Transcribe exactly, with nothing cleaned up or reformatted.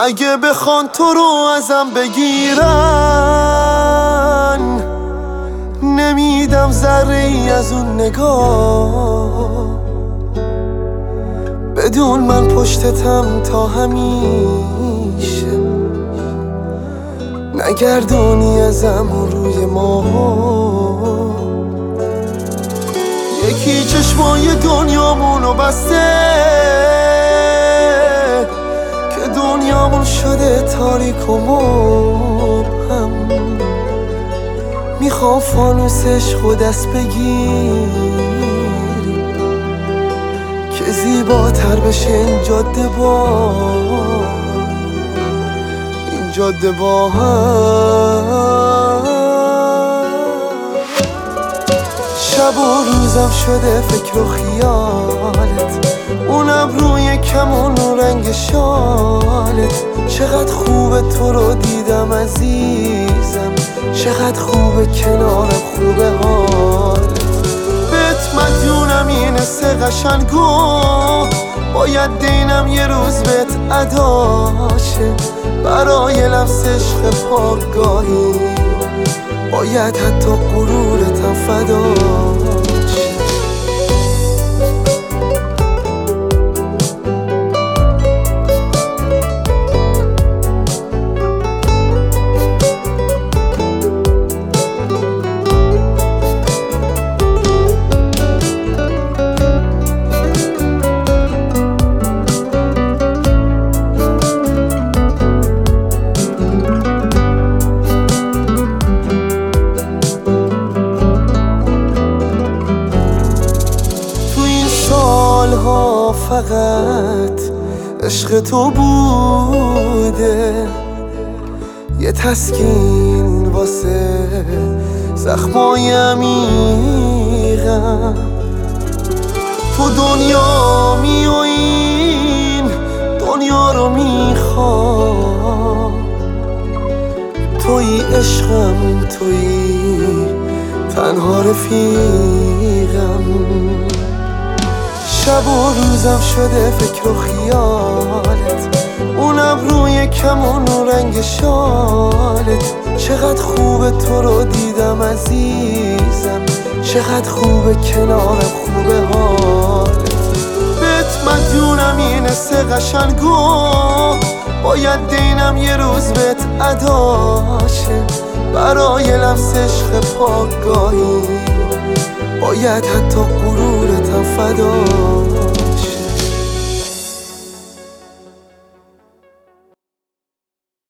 اگه بخوان تو رو ازم بگیرن نمیدم ذره ای از اون نگاه. بدون من پشتتم تا همیشه، نگردونی ازم روی ما. یکی چشمای دنیامونو بسته که دنیامون شده تاریک و مبهم. میخوام فانوسش خود دست بگیری که زیباتر بشه این جاده با این جاده با هم. شب و روزم شده فکر و خیالت، اونم روی کمون و رنگ شالت. چقدر خوبه تو رو دیدم عزیزم، چقدر خوبه کنارم، خوبه حالت. بهت مدیونم این سه قشنگو، باید دینم یه روز بهت اداشه. برای لمس عشق پاکگاهی باید حتی غرورتم فداشه. فقط عشق تو بوده یه تسکین واسه زخمای عمیقم. تو دنیا می و این دنیا رو میخوام. توی عشقم، توی تنها رفیقم. شب و روزم شده فکر و خیالت، اونم روی کمون و رنگ شالت. چقدر خوبه تو رو دیدم عزیزم، چقدر خوبه کنارم، خوبه حالت. بهت مدیونم این سه قشنگو، باید دینم یه روز بهت اداشه. برای لمس عشق پاکگاهی باید حتی غرورتم فدا